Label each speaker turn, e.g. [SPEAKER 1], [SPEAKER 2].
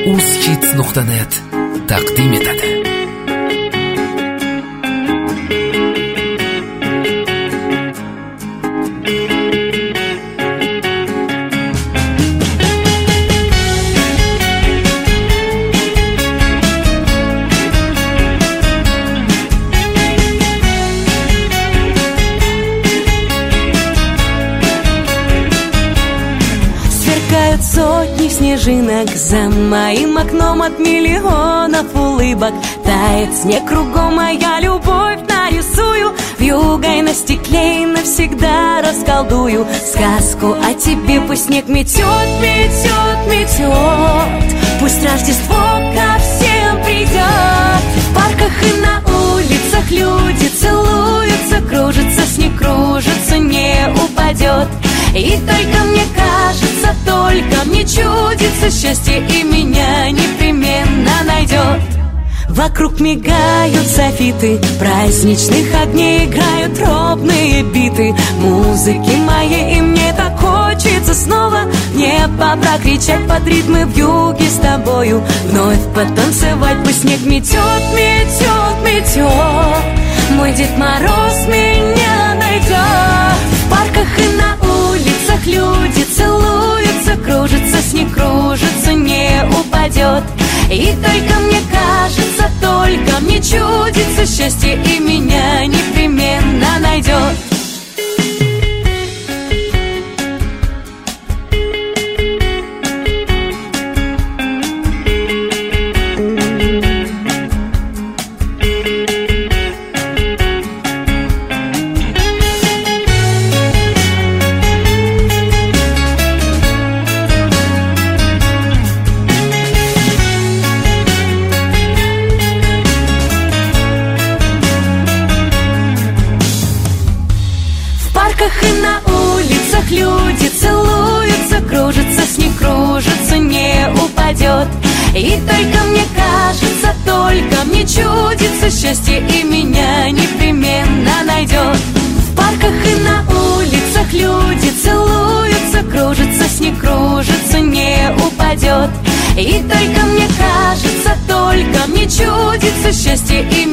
[SPEAKER 1] uz-hits.net taqdim etadi.
[SPEAKER 2] Сотни снежинок за моим окном, от миллионов улыбок тает снег кругом, моя любовь нарисую вьюгой на стекле и навсегда расколдую сказку о тебе. Пусть снег метет, метет, метет, пусть Рождество ко всем придет. В парках и на улицах люди целуются, кружится снег, кружится, не упадет. И только мне кажется, только мне чудится, счастье и меня непременно найдет. Вокруг мигают софиты, праздничных огней играют робные биты музыки моей, и мне так хочется снова в небо прокричать под ритмы вьюги с тобою, вновь потанцевать. Пусть снег метет, метет, метет, мой Дед Мороз меня найдет. В парках и на улицах люди целуются, кружится снег, кружится, не упадет. И только мне кажется, только мне чудится, счастье и меня непременно найдет. И на улицах люди целуются, кружится снег, кружится, не упадет. И только мне кажется, только мне чудится, счастье и меня непременно найдет. В парках и на улицах люди целуются, кружится снег, кружится, не упадет. И только мне кажется, только мне чудится, счастье и